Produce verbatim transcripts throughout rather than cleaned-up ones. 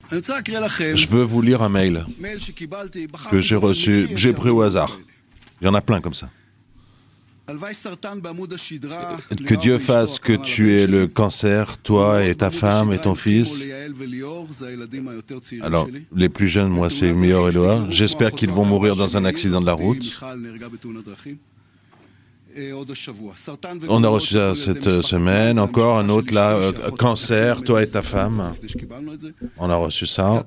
Je veux vous lire un mail que j'ai reçu, j'ai pris au hasard. Il y en a plein comme ça. Que Dieu fasse que tu aies le cancer, toi et ta femme et ton fils. Alors, les plus jeunes, moi, c'est Lior et Loa. J'espère qu'ils vont mourir dans un accident de la route. On a reçu ça cette semaine. Encore un autre là, euh, cancer, toi et ta femme. On a reçu ça.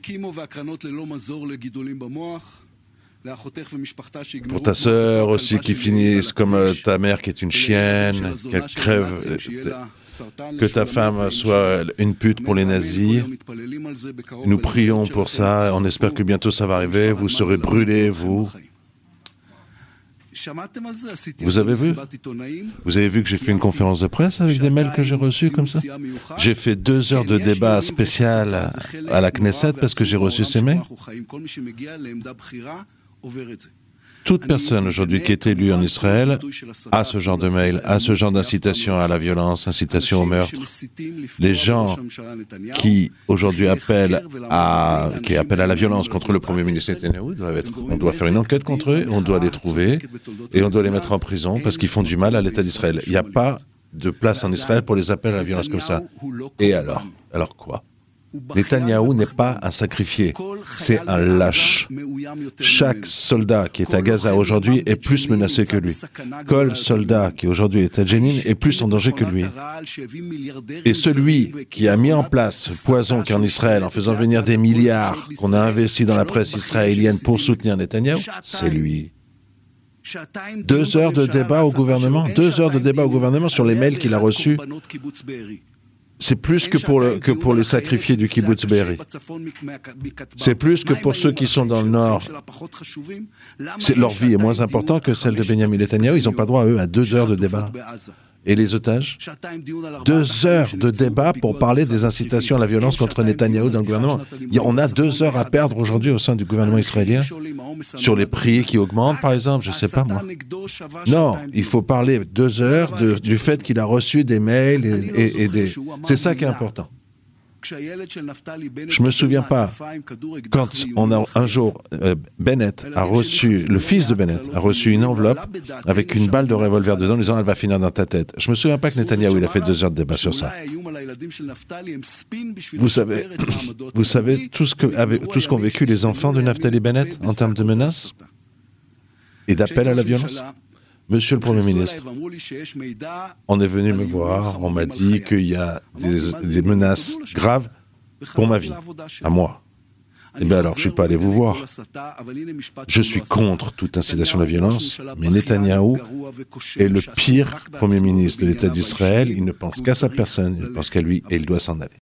Pour ta sœur aussi qui finisse comme euh, ta mère qui est une chienne, qu'elle crève, euh, que ta femme soit une pute pour les nazis. Nous prions pour ça, on espère que bientôt ça va arriver, vous serez brûlés, vous. Vous avez vu Vous avez vu que j'ai fait une conférence de presse avec des mails que j'ai reçus comme ça? J'ai fait deux heures de débat spécial à la Knesset parce que j'ai reçu ces mails. Toute personne aujourd'hui qui est élue en Israël a ce genre de mail, a ce genre d'incitation à la violence, incitation au meurtre. Les gens qui aujourd'hui appellent à, qui appellent à la violence contre le Premier ministre Netanyahou doivent être, on doit faire une enquête contre eux, on doit les trouver et on doit les mettre en prison parce qu'ils font du mal à l'État d'Israël. Il n'y a pas de place en Israël pour les appels à la violence comme ça. Et alors Alors quoi? Netanyahou n'est pas un sacrifié, c'est un lâche. Chaque soldat qui est à Gaza aujourd'hui est plus menacé que lui. Quel soldat qui aujourd'hui est à Jenin est plus en danger que lui. Et celui qui a mis en place ce poison qu'en Israël, en faisant venir des milliards qu'on a investis dans la presse israélienne pour soutenir Netanyahou, c'est lui. Deux heures de débat au gouvernement, deux heures de débat au gouvernement sur les mails qu'il a reçus. C'est plus que pour, le, que pour les sacrifiés du kibbutz Be'eri. C'est plus que pour ceux qui sont dans le nord. C'est, leur vie est moins importante que celle de Benjamin Netanyahou. Ils n'ont pas droit, eux, à deux heures de débat. Et les otages? Deux heures de débat pour parler des incitations à la violence contre Netanyahou dans le gouvernement. On a deux heures à perdre aujourd'hui au sein du gouvernement israélien sur les prix qui augmentent, par exemple, je ne sais pas moi. Non, il faut parler deux heures de, du fait qu'il a reçu des mails et, et, et des... C'est ça qui est important. Je ne me souviens pas, quand on a, un jour, euh, Bennett a reçu, le fils de Bennett a reçu une enveloppe avec une balle de revolver dedans, en disant « elle va finir dans ta tête ». Je ne me souviens pas que Netanyahou il a fait deux heures de débat sur ça. Vous savez, vous savez tout ce, que, avec, tout ce qu'ont vécu les enfants de Naftali Bennett en termes de menaces et d'appel à la violence. Monsieur le Premier ministre, on est venu me voir, on m'a dit qu'il y a des, des menaces graves pour ma vie, à moi. Eh bien alors, je ne suis pas allé vous voir. Je suis contre toute incitation à la violence, mais Netanyahou est le pire Premier ministre de l'État d'Israël. Il ne pense qu'à sa personne, il pense qu'à lui et il doit s'en aller.